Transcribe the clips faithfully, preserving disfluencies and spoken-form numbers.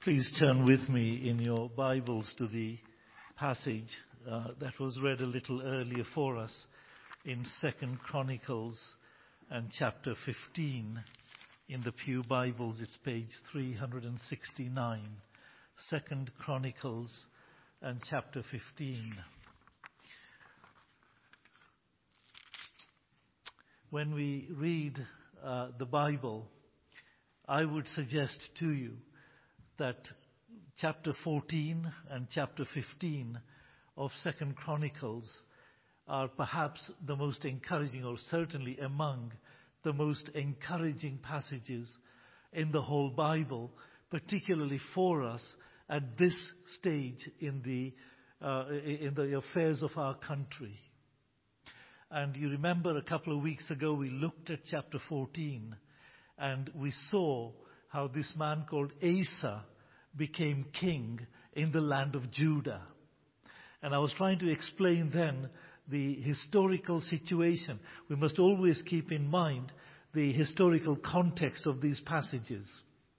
Please turn with me in your Bibles to the passage uh, that was read a little earlier for us in Second Chronicles and chapter fifteen. In the Pew Bibles, it's page three sixty-nine. Second Chronicles and chapter fifteen. When we read uh, the Bible, I would suggest to you that chapter fourteen and chapter fifteen of Second Chronicles are perhaps the most encouraging, or certainly among the most encouraging passages in the whole Bible, particularly for us at this stage in the uh, in the affairs of our country. And you remember a couple of weeks ago we looked at chapter fourteen, and we saw how this man called Asa became king in the land of Judah. And I was trying to explain then the historical situation. We must always keep in mind the historical context of these passages.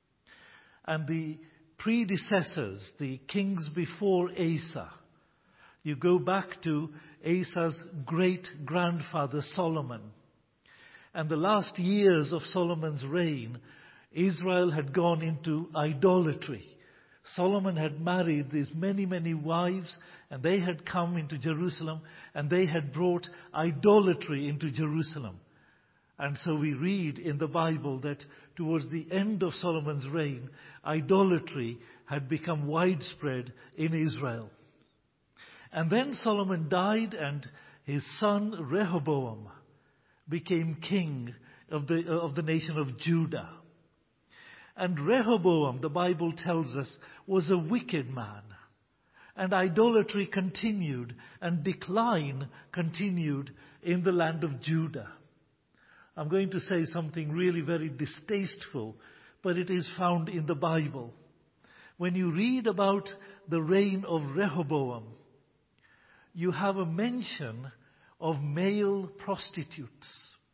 And the predecessors, the kings before Asa, you go back to Asa's great-grandfather Solomon. And the last years of Solomon's reign, Israel had gone into idolatry. Solomon had married these many, many wives, and they had come into Jerusalem, and they had brought idolatry into Jerusalem. And so we read in the Bible that towards the end of Solomon's reign, idolatry had become widespread in Israel. And then Solomon died, and his son Rehoboam became king of the, of the nation of Judah. And Rehoboam, the Bible tells us, was a wicked man. And idolatry continued, and decline continued in the land of Judah. I'm going to say something really very distasteful, but it is found in the Bible. When you read about the reign of Rehoboam, you have a mention of male prostitutes.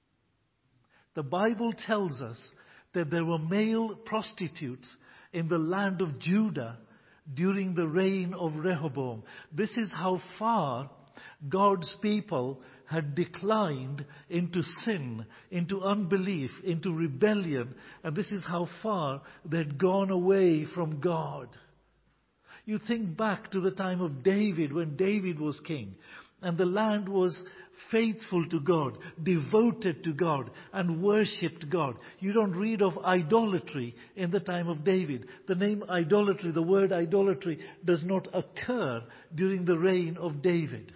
The Bible tells us that there were male prostitutes in the land of Judah during the reign of Rehoboam. This is how far God's people had declined into sin, into unbelief, into rebellion, and this is how far they had gone away from God. You think back to the time of David, when David was king, and the land was faithful to God, devoted to God, and worshipped God. You don't read of idolatry in the time of David. The name idolatry, the word idolatry, does not occur during the reign of David.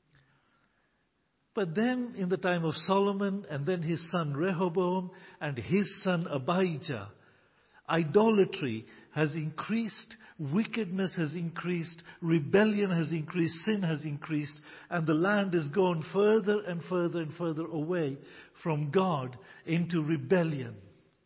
But then in the time of Solomon, and then his son Rehoboam, and his son Abijah, idolatry has increased, wickedness has increased, rebellion has increased, sin has increased, and the land has gone further and further and further away from God into rebellion.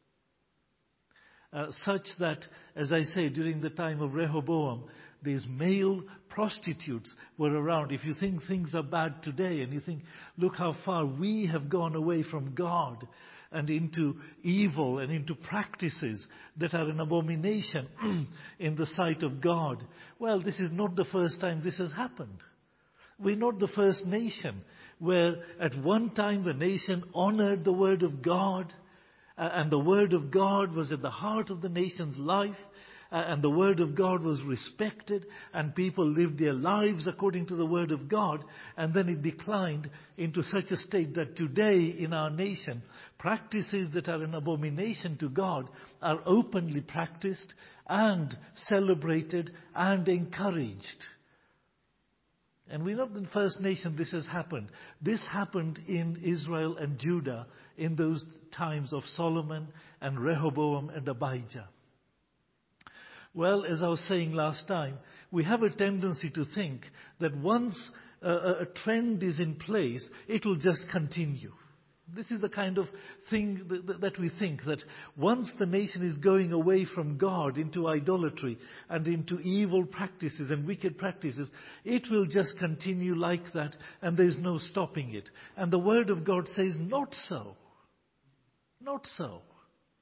Uh, such that, as I say, during the time of Rehoboam, these male prostitutes were around. If you think things are bad today, and you think, look how far we have gone away from God, and into evil and into practices that are an abomination in the sight of God. Well, this is not the first time this has happened. We're not the first nation where at one time the nation honored the word of God, uh, and the word of God was at the heart of the nation's life, uh, and the word of God was respected, and people lived their lives according to the word of God, and then it declined into such a state that today in our nation, practices that are an abomination to God are openly practiced and celebrated and encouraged. And we're not the first nation this has happened. This happened in Israel and Judah in those times of Solomon and Rehoboam and Abijah. Well, as I was saying last time, we have a tendency to think that once a, a trend is in place, it will just continue. This is the kind of thing that, that we think, that once the nation is going away from God into idolatry and into evil practices and wicked practices, it will just continue like that, and there's no stopping it. And the Word of God says, not so. Not so.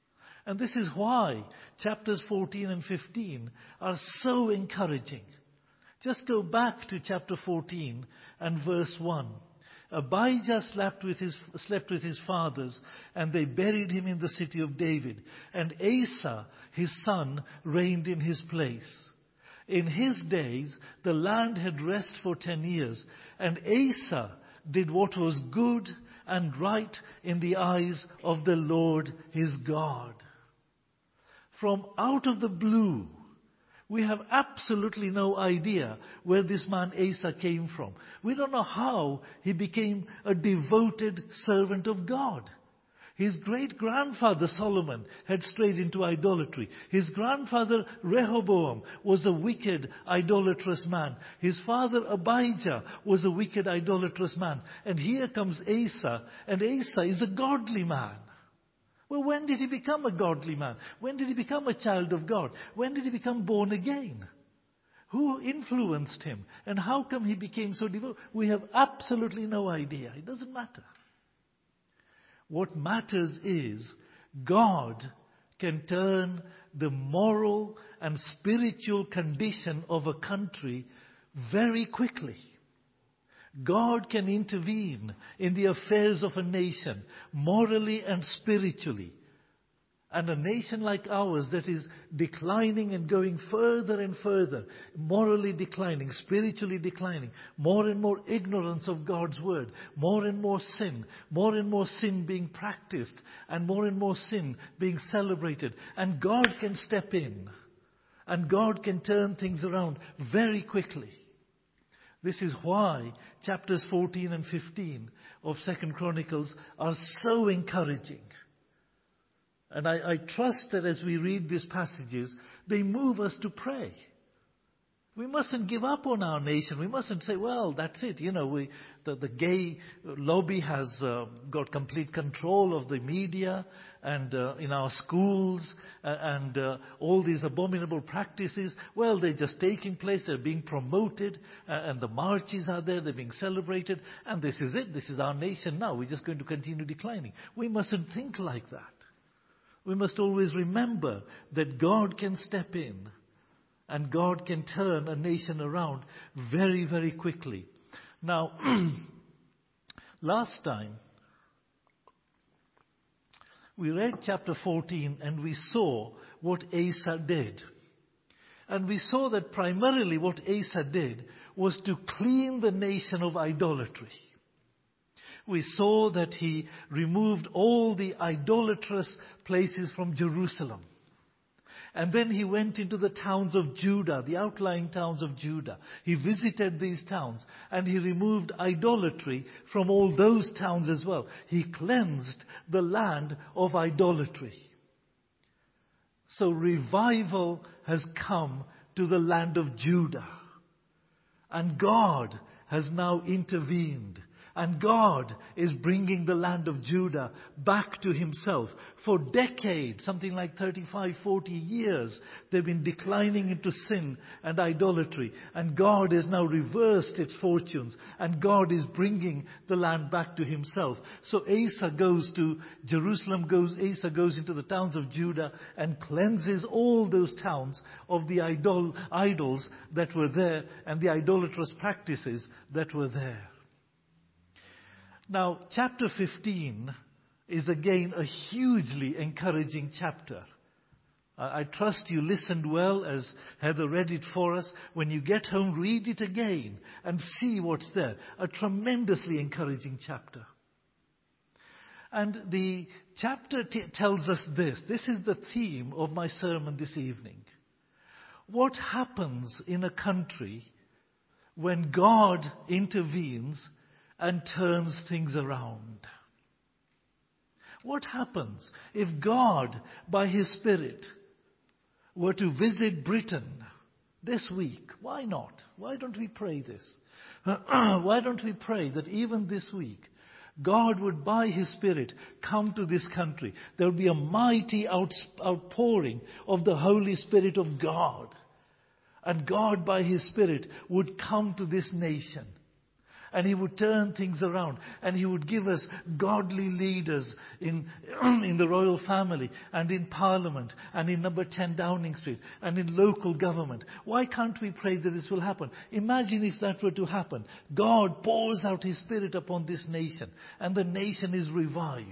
And this is why chapters fourteen and fifteen are so encouraging. Just go back to chapter fourteen and verse one. Abijah slept with his, slept with his fathers, and they buried him in the city of David. And Asa, his son, reigned in his place. In his days, the land had rest for ten years, and Asa did what was good and right in the eyes of the Lord his God. From out of the blue, we have absolutely no idea where this man Asa came from. We don't know how he became a devoted servant of God. His great-grandfather Solomon had strayed into idolatry. His grandfather Rehoboam was a wicked, idolatrous man. His father Abijah was a wicked, idolatrous man. And here comes Asa, and Asa is a godly man. Well, when did he become a godly man? When did he become a child of God? When did he become born again? Who influenced him? And how come he became so devout? We have absolutely no idea. It doesn't matter. What matters is God can turn the moral and spiritual condition of a country very quickly. God can intervene in the affairs of a nation, morally and spiritually. And a nation like ours that is declining and going further and further, morally declining, spiritually declining, more and more ignorance of God's word, more and more sin, more and more sin being practiced, and more and more sin being celebrated. And God can step in, and God can turn things around very quickly. This is why chapters fourteen and fifteen of Second Chronicles are so encouraging. And I, I trust that as we read these passages, they move us to pray. We mustn't give up on our nation. We mustn't say, well, that's it. You know, we, the, the gay lobby has uh, got complete control of the media and uh, in our schools uh, and uh, all these abominable practices. Well, they're just taking place. They're being promoted uh, and the marches are there. They're being celebrated. And this is it. This is our nation now. We're just going to continue declining. We mustn't think like that. We must always remember that God can step in. And God can turn a nation around very, very quickly. Now, last time, we read chapter fourteen and we saw what Asa did. And we saw that primarily what Asa did was to clean the nation of idolatry. We saw that he removed all the idolatrous places from Jerusalem. And then he went into the towns of Judah, the outlying towns of Judah. He visited these towns and he removed idolatry from all those towns as well. He cleansed the land of idolatry. So revival has come to the land of Judah. And God has now intervened. And God is bringing the land of Judah back to himself. For decades, something like thirty-five, forty years, they've been declining into sin and idolatry. And God has now reversed its fortunes. And God is bringing the land back to himself. So Asa goes to Jerusalem, goes, Asa goes into the towns of Judah and cleanses all those towns of the idol, idols that were there and the idolatrous practices that were there. Now, chapter fifteen is again a hugely encouraging chapter. I trust you listened well as Heather read it for us. When you get home, read it again and see what's there. A tremendously encouraging chapter. And the chapter t- tells us this. This is the theme of my sermon this evening. What happens in a country when God intervenes and turns things around? What happens if God, by his Spirit, were to visit Britain this week? Why not? Why don't we pray this? Why don't we pray that even this week, God would, by his Spirit, come to this country. There would be a mighty outpouring of the Holy Spirit of God. And God, by his Spirit, would come to this nation. and He would turn things around, and He would give us godly leaders in, in the royal family, and in Parliament, and in number ten Downing Street, and in local government. Why can't we pray that this will happen? Imagine if that were to happen. God pours out His Spirit upon this nation, and the nation is revived.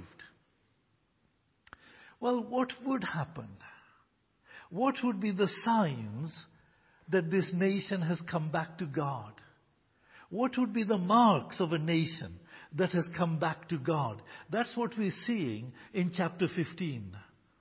Well, what would happen? What would be the signs that this nation has come back to God? What would be the marks of a nation that has come back to God? That's what we're seeing in chapter fifteen.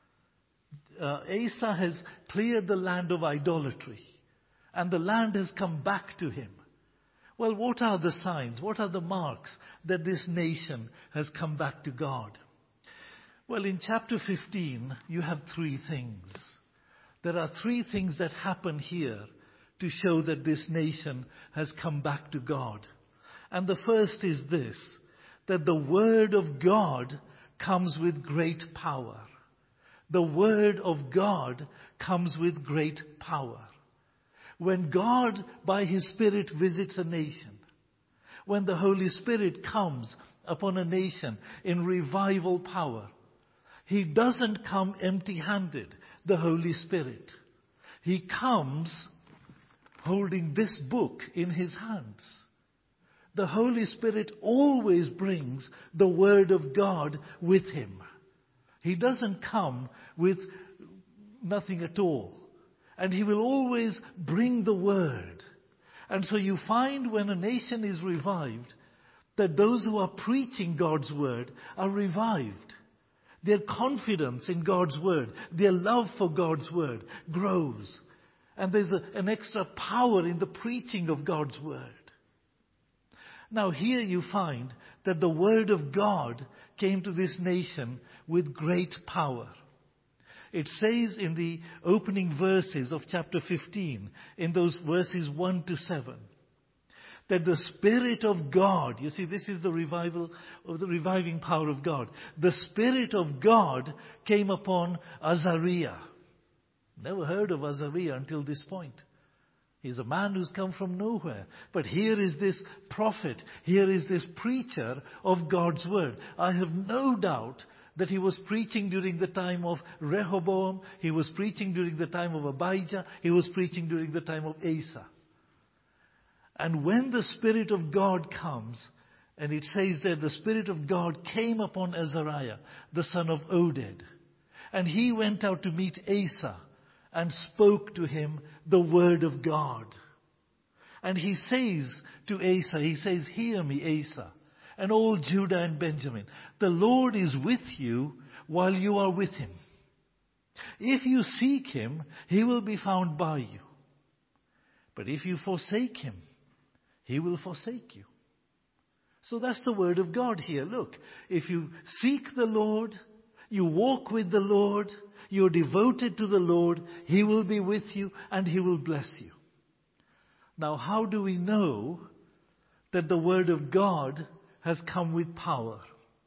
Uh, Asa has cleared the land of idolatry, and the land has come back to him. Well, what are the signs? What are the marks that this nation has come back to God? Well, in chapter fifteen, you have three things. There are three things that happen here to show that this nation has come back to God. And the first is this, that the Word of God comes with great power. The Word of God comes with great power. When God, by His Spirit, visits a nation, when the Holy Spirit comes upon a nation in revival power, He doesn't come empty-handed, the Holy Spirit. He comes holding this book in His hands. The Holy Spirit always brings the Word of God with Him. He doesn't come with nothing at all. And He will always bring the Word. And so you find when a nation is revived, that those who are preaching God's Word are revived. Their confidence in God's Word, their love for God's Word grows. And there's a, an extra power in the preaching of God's Word. Now here you find that the Word of God came to this nation with great power. It says in the opening verses of chapter fifteen, in those verses one to seven, that the Spirit of God, you see, this is the revival of the reviving power of God. The Spirit of God came upon Azariah. Never heard of Azariah until this point. He's a man who's come from nowhere. But here is this prophet, here is this preacher of God's Word. I have no doubt that he was preaching during the time of Rehoboam, he was preaching during the time of Abijah, he was preaching during the time of Asa. And when the Spirit of God comes, and it says that the Spirit of God came upon Azariah, the son of Oded, and he went out to meet Asa and spoke to him the Word of God. And he says to Asa, he says, "Hear me, Asa, and all Judah and Benjamin. The Lord is with you while you are with Him. If you seek Him, He will be found by you. But if you forsake Him, He will forsake you." So that's the Word of God here. Look, if you seek the Lord, you walk with the Lord, you're devoted to the Lord, He will be with you and He will bless you. Now, how do we know that the Word of God has come with power?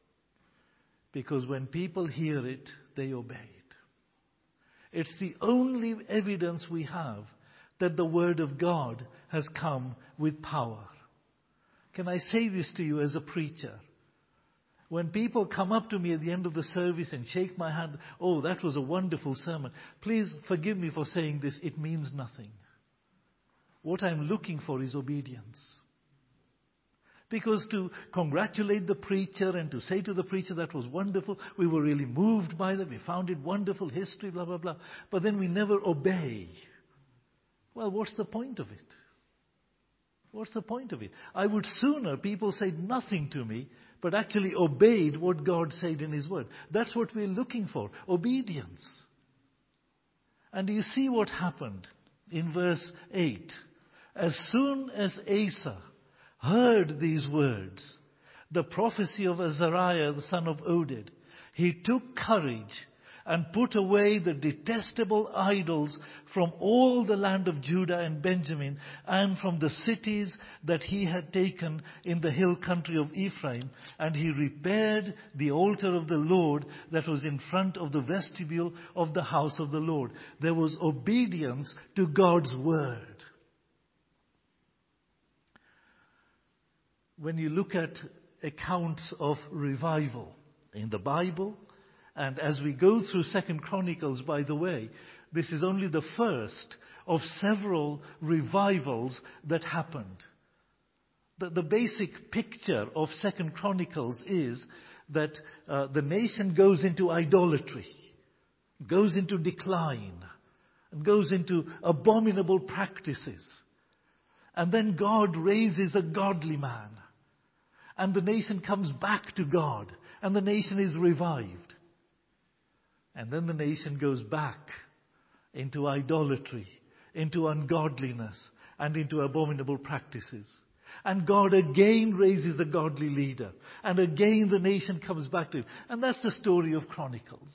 Because when people hear it, they obey it. It's the only evidence we have that the Word of God has come with power. Can I say this to you as a preacher? When people come up to me at the end of the service and shake my hand, "Oh, that was a wonderful sermon," please forgive me for saying this, it means nothing. What I'm looking for is obedience. Because to congratulate the preacher and to say to the preacher, "That was wonderful, we were really moved by that, we found it wonderful, history, blah, blah, blah," but then we never obey. Well, what's the point of it? What's the point of it? I would sooner people said nothing to me, but actually obeyed what God said in His Word. That's what we're looking for, obedience. And you see what happened in verse eight. As soon as Asa heard these words, the prophecy of Azariah, the son of Oded, he took courage and put away the detestable idols from all the land of Judah and Benjamin and from the cities that he had taken in the hill country of Ephraim. And he repaired the altar of the Lord that was in front of the vestibule of the house of the Lord. There was obedience to God's word. when you look at accounts of revival in the Bible, and as we go through Second Chronicles, by the way, this is only the first of several revivals that happened. The, the basic picture of Second Chronicles is that uh, the nation goes into idolatry, goes into decline, and goes into abominable practices. And then God raises a godly man. And the nation comes back to God. And the nation is revived. And then the nation goes back into idolatry, into ungodliness, and into abominable practices. And God again raises a godly leader. And again the nation comes back to him. And that's the story of Chronicles.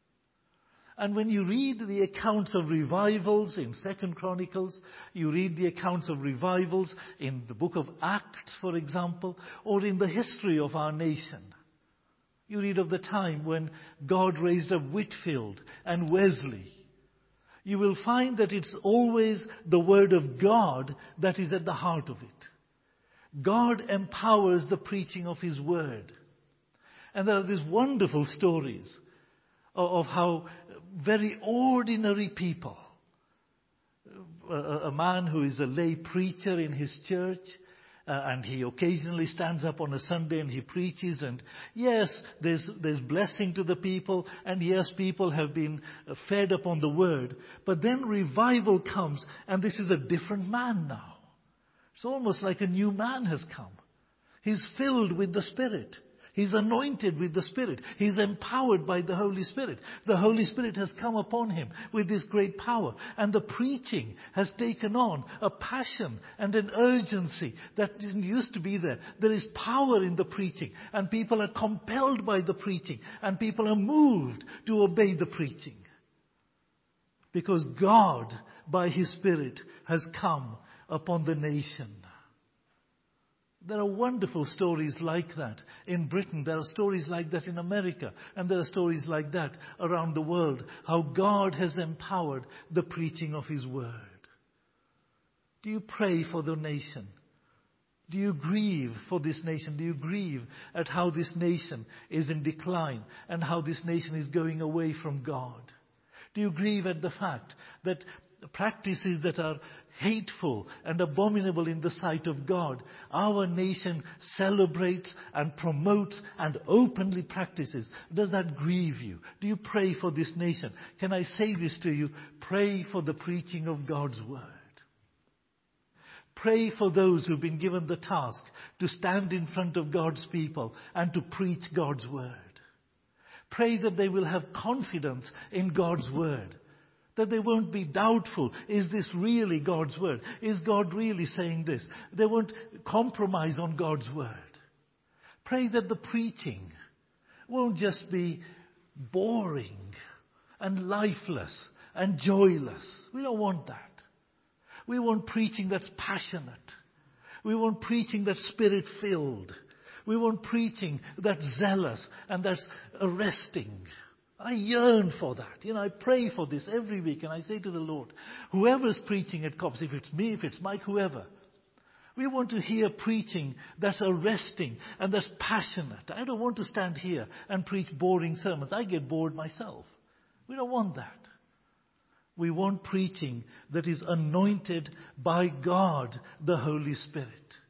And when you read the accounts of revivals in Second Chronicles, you read the accounts of revivals in the book of Acts, for example, or in the history of our nation. You read of the time when God raised up Whitefield and Wesley. You will find that it's always the Word of God that is at the heart of it. God empowers the preaching of His Word. And there are these wonderful stories of how very ordinary people, a, a man who is a lay preacher in his church, uh, and he occasionally stands up on a Sunday and he preaches, and yes, there's there's blessing to the people, and yes, people have been fed upon the word, but then revival comes, and this is a different man now. It's almost like a new man has come. He's filled with the Spirit. He's anointed with the Spirit. He's empowered by the Holy Spirit. The Holy Spirit has come upon him with this great power. And the preaching has taken on a passion and an urgency that didn't used to be there. There is power in the preaching. And people are compelled by the preaching. And people are moved to obey the preaching. Because God, by His Spirit, has come upon the nation. There are wonderful stories like that in Britain. There are stories like that in America. And there are stories like that around the world. How God has empowered the preaching of His Word. Do you pray for the nation? Do you grieve for this nation? Do you grieve at how this nation is in decline and how this nation is going away from God? Do you grieve at the fact that practices that are hateful and abominable in the sight of God, our nation celebrates and promotes and openly practices? Does that grieve you? Do you pray for this nation? Can I say this to you? Pray for the preaching of God's Word. Pray for those who've been given the task to stand in front of God's people and to preach God's Word. Pray that they will have confidence in God's Word. That they won't be doubtful. Is this really God's Word? Is God really saying this? They won't compromise on God's Word. Pray that the preaching won't just be boring and lifeless and joyless. We don't want that. We want preaching that's passionate. We want preaching that's Spirit-filled. We want preaching that's zealous and that's arresting. I yearn for that. You know, I pray for this every week, and I say to the Lord, whoever's preaching at COPS, if it's me, if it's Mike, whoever, we want to hear preaching that's arresting and that's passionate. I don't want to stand here and preach boring sermons. I get bored myself. We don't want that. We want preaching that is anointed by God, the Holy Spirit.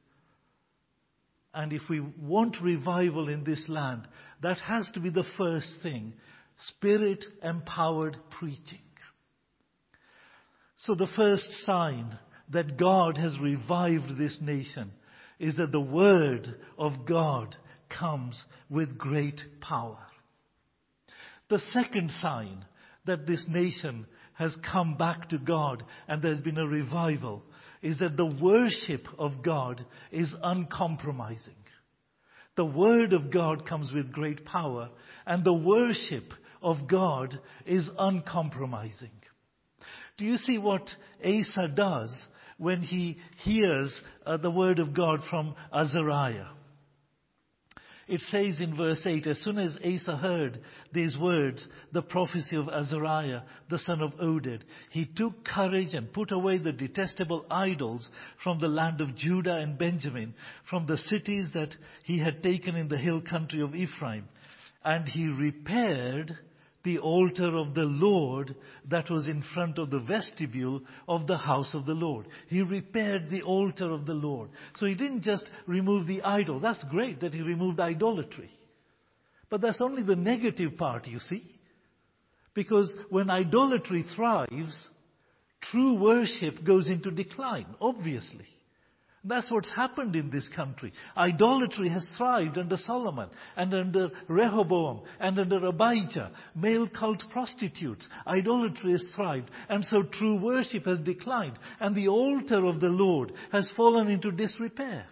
And if we want revival in this land, that has to be the first thing. Spirit-empowered preaching. So the first sign that God has revived this nation is that the Word of God comes with great power. The second sign that this nation has come back to God and there's been a revival is that the worship of God is uncompromising. The Word of God comes with great power, and the worship of God is uncompromising. Do you see what Asa does when he hears uh, the Word of God from Azariah? It says in verse eight, as soon as Asa heard these words, the prophecy of Azariah, the son of Oded, he took courage and put away the detestable idols from the land of Judah and Benjamin, from the cities that he had taken in the hill country of Ephraim. And he repaired the altar of the Lord that was in front of the vestibule of the house of the Lord. He repaired the altar of the Lord. So he didn't just remove the idol. That's great that he removed idolatry. But that's only the negative part, you see. Because when idolatry thrives, true worship goes into decline, obviously. That's what's happened in this country. Idolatry has thrived under Solomon and under Rehoboam and under Abijah. Male cult prostitutes. Idolatry has thrived. And so true worship has declined. And the altar of the Lord has fallen into disrepair.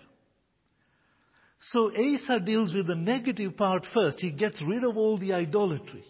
So Asa deals with the negative part first. He gets rid of all the idolatry.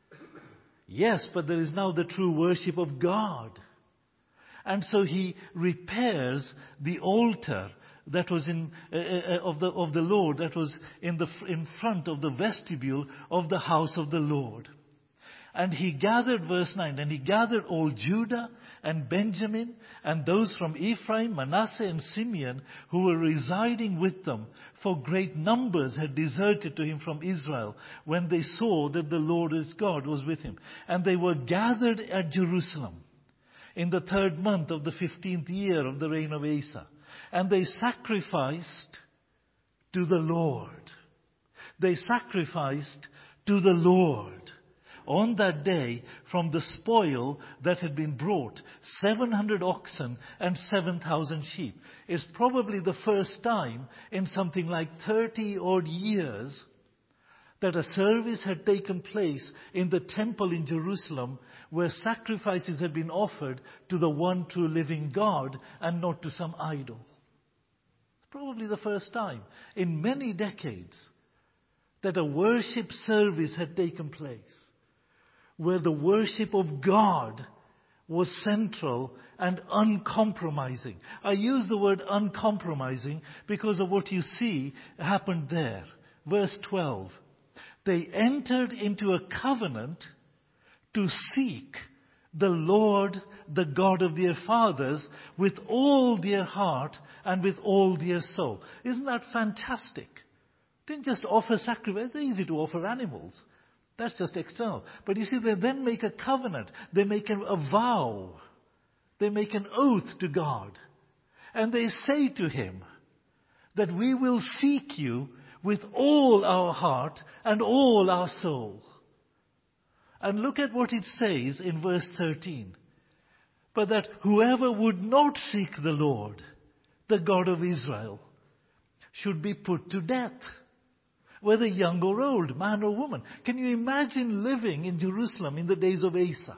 Yes, but there is now the true worship of God. And so he repairs the altar that was in uh, uh, of the of the Lord that was in the in front of the vestibule of the house of the Lord. And he gathered, verse nine, and he gathered all Judah and Benjamin and those from Ephraim, Manasseh and Simeon who were residing with them, for great numbers had deserted to him from Israel when they saw that the Lord his God was with him. And they were gathered at Jerusalem in the third month of the fifteenth year of the reign of Asa. And they sacrificed to the Lord. They sacrificed to the Lord on that day from the spoil that had been brought, seven hundred oxen and seven thousand sheep. It's probably the first time in something like thirty odd years that a service had taken place in the temple in Jerusalem where sacrifices had been offered to the one true living God and not to some idol. Probably the first time in many decades that a worship service had taken place where the worship of God was central and uncompromising. I use the word uncompromising because of what you see happened there. Verse twelve. They entered into a covenant to seek the Lord, the God of their fathers, with all their heart and with all their soul. Isn't that fantastic? They didn't just offer sacrifice. It's easy to offer animals. That's just external. But you see, they then make a covenant. They make a, a vow. They make an oath to God. And they say to him that we will seek you with all our heart and all our soul. And look at what it says in verse thirteen. But that whoever would not seek the Lord, the God of Israel, should be put to death, whether young or old, man or woman. Can you imagine living in Jerusalem in the days of Asa?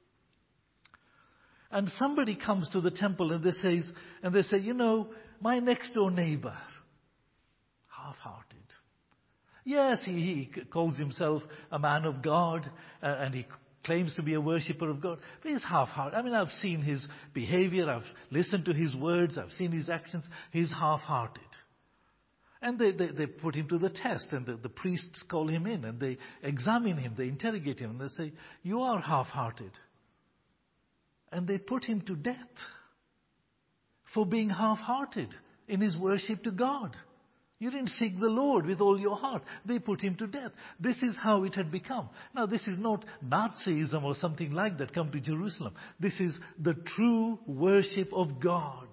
And somebody comes to the temple and they say, and they say, you know, my next door neighbor, half-hearted. Yes, he, he calls himself a man of God uh, and he claims to be a worshipper of God. But he's half-hearted. I mean, I've seen his behavior. I've listened to his words. I've seen his actions. He's half-hearted. And they, they, they put him to the test, and the, the priests call him in and they examine him. They interrogate him and they say, you are half-hearted. And they put him to death for being half-hearted in his worship to God. You didn't seek the Lord with all your heart. They put him to death. This is how it had become. Now, this is not Nazism or something like that come to Jerusalem. This is the true worship of God.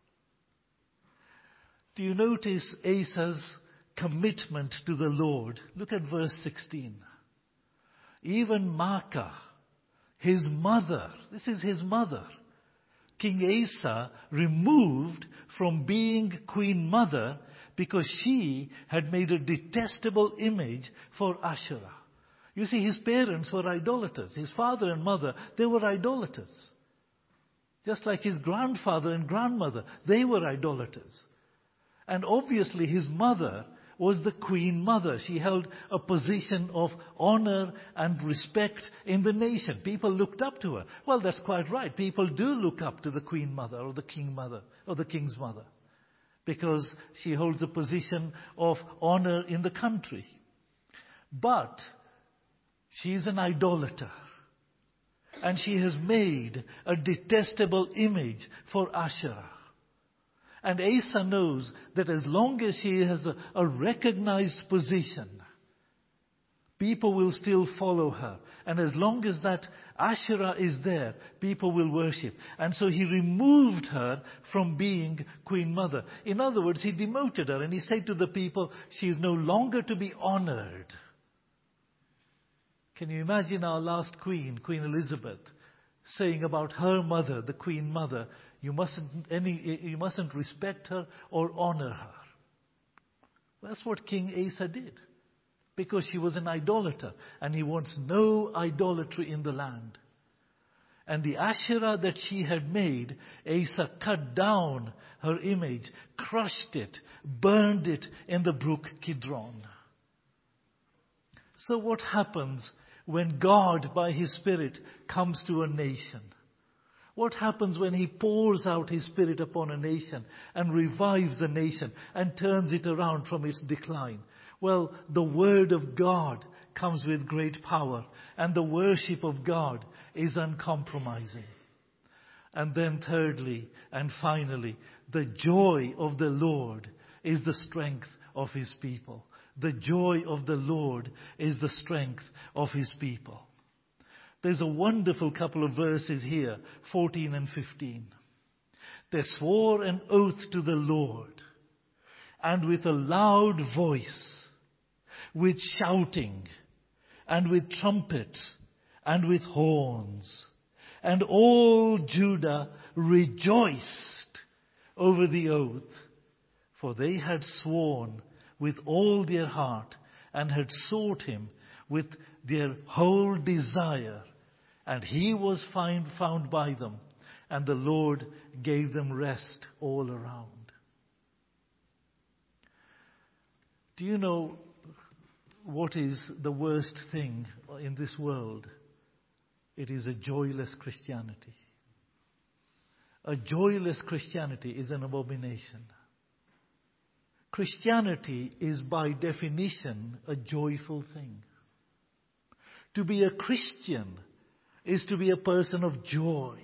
Do you notice Asa's commitment to the Lord? Look at verse sixteen. Even Maacah, his mother, this is his mother, King Asa removed from being queen mother because she had made a detestable image for Asherah. You see, his parents were idolaters. His father and mother, they were idolaters. Just like his grandfather and grandmother, they were idolaters. And obviously his mother was the queen mother. She held a position of honor and respect in the nation. People looked up to her. Well, that's quite right. People do look up to the queen mother or the king mother or the king's mother. because she holds a position of honor in the country. But she is an idolater. And she has made a detestable image for Asherah. And Asa knows that as long as she has a, a recognized position, people will still follow her. And as long as that Asherah is there, people will worship. And so he removed her from being Queen Mother. In other words, he demoted her and he said to the people, she is no longer to be honored. Can you imagine our last queen, Queen Elizabeth, saying about her mother, the Queen Mother, you mustn't any, you mustn't respect her or honor her. That's what King Asa did, because she was an idolater, and he wants no idolatry in the land. And the Asherah that she had made, Asa cut down her image, crushed it, burned it in the brook Kidron. So what happens when God, by His Spirit, comes to a nation? What happens when He pours out His Spirit upon a nation and revives the nation and turns it around from its decline? Well, the Word of God comes with great power, and the worship of God is uncompromising. And then thirdly and finally, the joy of the Lord is the strength of His people. The joy of the Lord is the strength of His people. There's a wonderful couple of verses here, fourteen and fifteen. They swore an oath to the Lord, and with a loud voice, with shouting, and with trumpets, and with horns. And all Judah rejoiced over the oath, for they had sworn with all their heart, and had sought Him with their whole desire. And He was find, found by them, and the Lord gave them rest all around. Do you know what is the worst thing in this world? It is a joyless Christianity. A joyless Christianity is an abomination. Christianity is by definition a joyful thing. To be a Christian is to be a person of joy.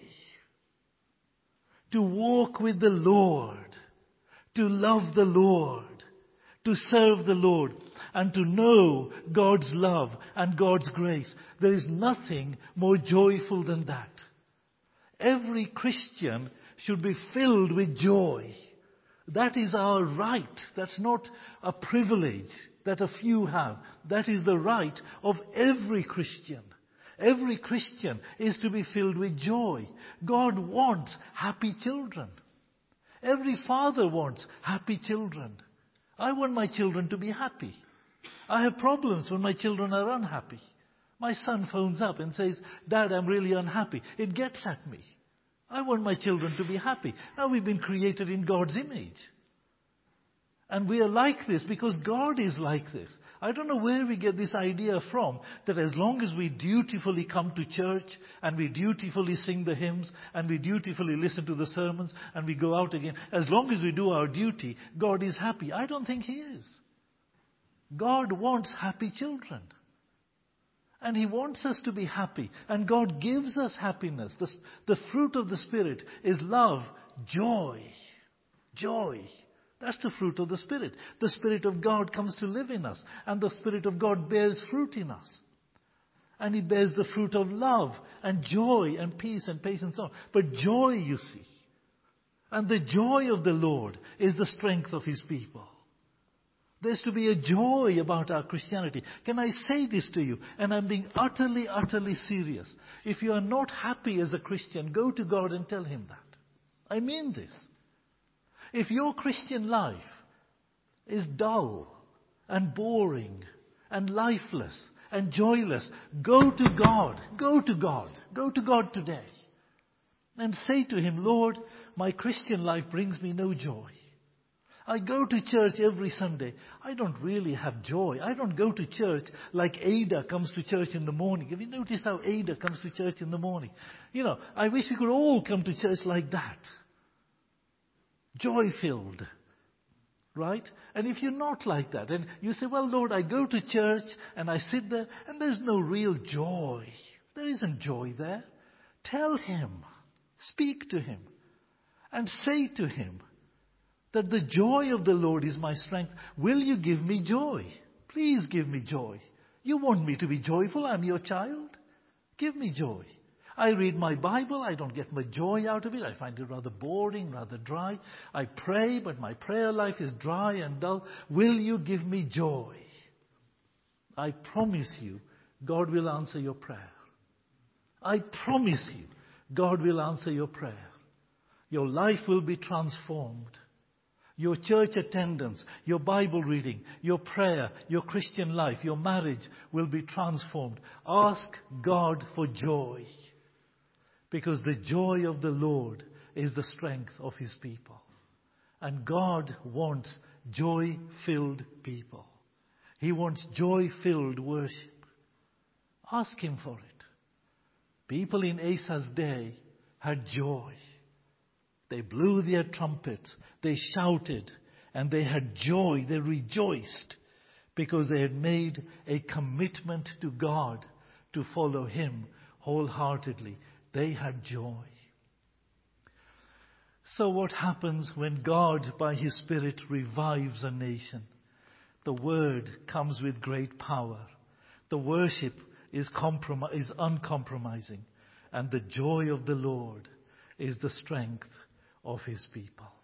To walk with the Lord, to love the Lord, to serve the Lord, and to know God's love and God's grace. There is nothing more joyful than that. Every Christian should be filled with joy. That is our right. That's not a privilege that a few have. That is the right of every Christian. Every Christian is to be filled with joy. God wants happy children. Every father wants happy children. I want my children to be happy. I have problems when my children are unhappy. My son phones up and says, Dad, I'm really unhappy. It gets at me. I want my children to be happy. Now we've been created in God's image. And we are like this because God is like this. I don't know where we get this idea from, that as long as we dutifully come to church and we dutifully sing the hymns and we dutifully listen to the sermons and we go out again, as long as we do our duty, God is happy. I don't think He is. God wants happy children. And He wants us to be happy. And God gives us happiness. The, the fruit of the Spirit is love, joy. Joy. That's the fruit of the Spirit. The Spirit of God comes to live in us. And the Spirit of God bears fruit in us. And He bears the fruit of love and joy and peace and patience. But joy, you see. And the joy of the Lord is the strength of His people. There's to be a joy about our Christianity. Can I say this to you? And I'm being utterly, utterly serious. If you are not happy as a Christian, go to God and tell Him that. I mean this. If your Christian life is dull and boring and lifeless and joyless, go to God. Go to God. Go to God today. And say to Him, Lord, my Christian life brings me no joy. I go to church every Sunday. I don't really have joy. I don't go to church like Ada comes to church in the morning. Have you noticed how Ada comes to church in the morning? You know, I wish we could all come to church like that. Joy-filled, Right? And if you're not like that, and you say, well, Lord, I go to church and I sit there and there's no real joy. There isn't joy there. Tell him, speak to him, and say to him that the joy of the Lord is my strength. Will you give me joy? Please give me joy. You want me to be joyful? I'm your child. Give me joy. I read my Bible. I don't get much joy out of it. I find it rather boring, rather dry. I pray, but my prayer life is dry and dull. Will you give me joy? I promise you, God will answer your prayer. I promise you, God will answer your prayer. Your life will be transformed. Your church attendance, your Bible reading, your prayer, your Christian life, your marriage will be transformed. Ask God for joy. Because the joy of the Lord is the strength of his people. And God wants joy-filled people. He wants joy-filled worship. Ask him for it. People in Asa's day had joy. They blew their trumpets, they shouted, and they had joy, they rejoiced because they had made a commitment to God to follow him wholeheartedly. They had joy. So what happens when God, by his Spirit, revives a nation? The word comes with great power. The worship is, comprom- is uncompromising. And the joy of the Lord is the strength of his people.